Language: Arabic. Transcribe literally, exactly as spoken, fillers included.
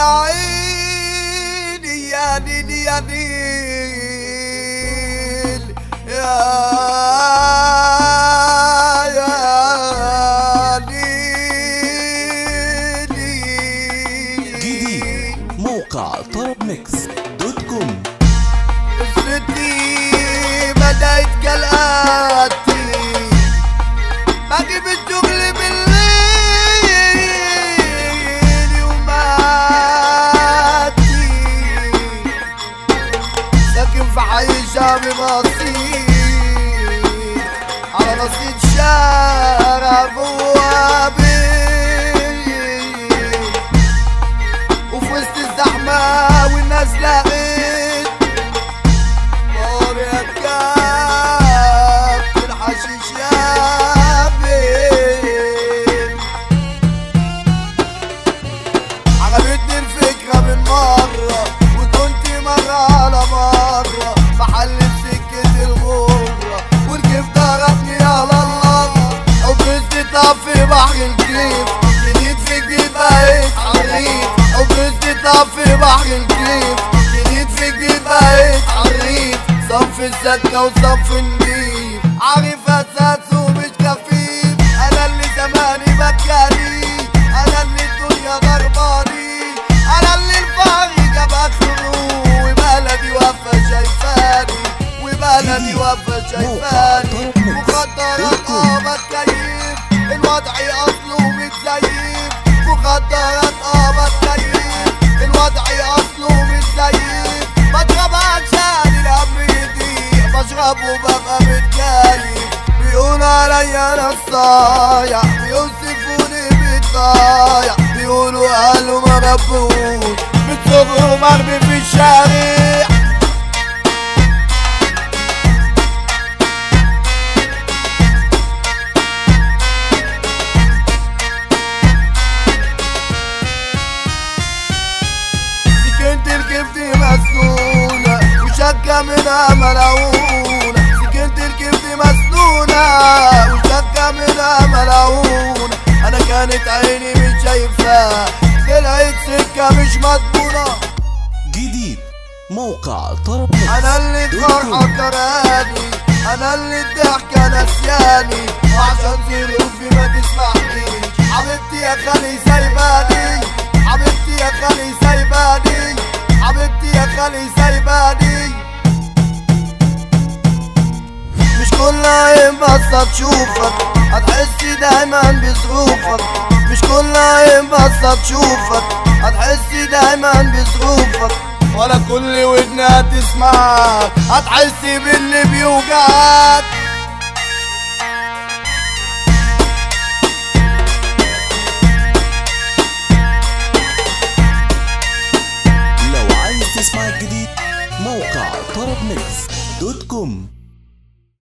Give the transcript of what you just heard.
يا عيني يا نيل يا نيل يا يا نيل. جديد موقع طرب ميكس دوت كوم. قصتي بدأت كالآتي، بجيب الشغل بالليل يوماتي، ساكن في حي شعبي بسيط على نصيب شارع بوابين، وفي وسط الزحمة والناس لقيت نار يا كابتن حشيش يا بيه. عجبتني الفكرة من مرة، وكنت مرة على مرة بحلل سكة الغرة، والكيف ضربني على الله، وبرزت طب في بحر الكيف، جديد في جديد بقيت عريف، وبرزت طب في بحر الكيف، جديد في جديد بقيت عريف، صف السكة وصف النيف، عارف اساسه مش كفيف، انا اللي زماني بكالي، انا اللي الدنيا ضرباني، انا اللي الفقر جاب اخره، وبلدي واقفة شايفاني، وبلدي واقفة شايفاني، مخدرات اه بتكيف، الوضع اصله متزيف، مخدرات اه بتكيف، الوضع اصله متزيف، بضرب عشان الهم يضيق، بشرب وببقى متكيف، بيقولوا عليا انا الصايع، بيوصفوني بالضايع، بيقولوا قالوا ما ربوش، من صغره مرمي في الشارع. سكنت الكبدي مسنونة وشكة منها ملعونة، سكنت الكبدي مسنونة وشكة منها ملعونة، أنا كانت عيني مش شايفاها، طلعت سكة مش مضمونة. جديد موقع طرب ميكس أنا اللي دوت الفرحة كوم. كراني، أنا اللي الضحكة نسياني، وعشان ظروفي ما تسمحنيش، حبيبتي يا خالي سايباني، حبيبتي يا خالي سايباني، حبيبتي يا خالي سايباني. مش كل عين بس تشوفك هتحسي دايما بظروفك، مش كل عين بس تشوفك هتحسي دايما بظروفك، ولا كل ودن هتسمعك هتحسي باللي بيوجعك. لو عايز تسمع الجديد موقع طرب ميكس دوت كوم.